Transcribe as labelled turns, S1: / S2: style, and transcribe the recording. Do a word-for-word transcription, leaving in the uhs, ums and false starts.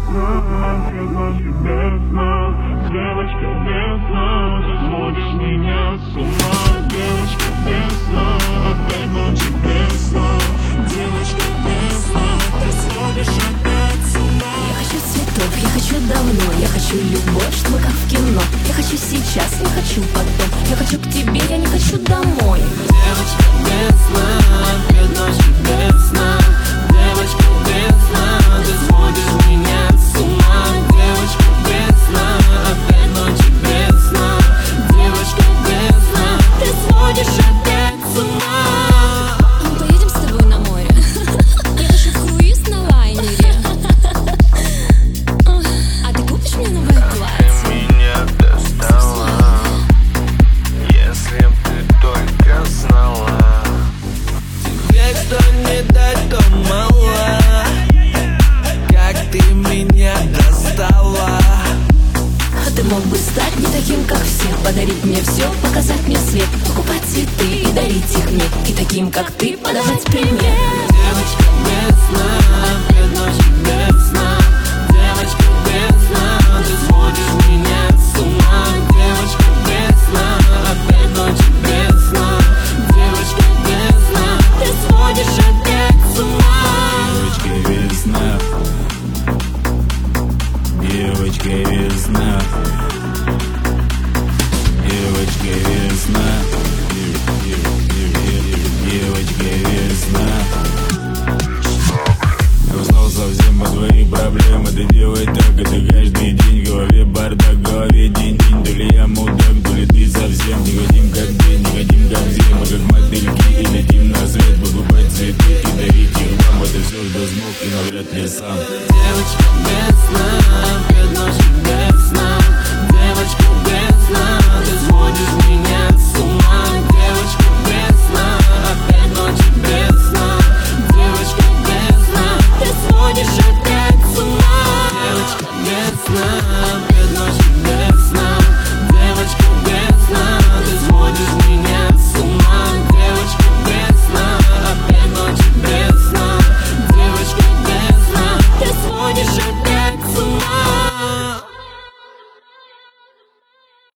S1: сна, ты ночи без сна. Девочка без сна, ты сводишь меня с ума. Девочка без сна, опять ночи без сна. Девочка без сна, ты сводишь опять с ума.
S2: Я хочу цветов, я хочу давно, я хочу любовь, чтобы как в кино. Я хочу сейчас, не хочу потом. Я хочу к тебе, я не хочу домой.
S3: Девочка без сна, опять ночи без сна. Девочка без сна, ты сводишь меня с ума. Девочка без сна, опять ночи без сна. Девочка без сна, ты сводишь опять с ума.
S2: Поедем с тобой на море. Я хочу круиз на лайнере. А ты купишь мне новое платье?
S3: Меня достала, если б ты только знала. Тебе что не дать, то мало. Как ты меня достала.
S2: А ты мог бы стать не таким, как все. Подарить мне все, показать мне свет. Покупать цветы и дарить их мне. И таким, как ты, подавать пример.
S3: Девочка без сна, опять ночи без сна. Девочка без сна, ты сводишь меня с ума. Девочка без сна, опять ночи без сна. Девочка без сна, ты сводишь опять с ума.
S1: Девочка весна, девочка весна, девочка весна, девочка весна. Я узнал совсем о твоих проблемах. Ты делай так, это каждый день. В голове бардак, в голове день-день. То ли я мудак, то ли ты совсем не хотим как день, не хотим как все. Мы как мотыльки и летим на свет. Покупать цветы и дарить их вам. Это все, что смог, и навряд ли сам.
S3: Девочка без сна, опять ночи без сна.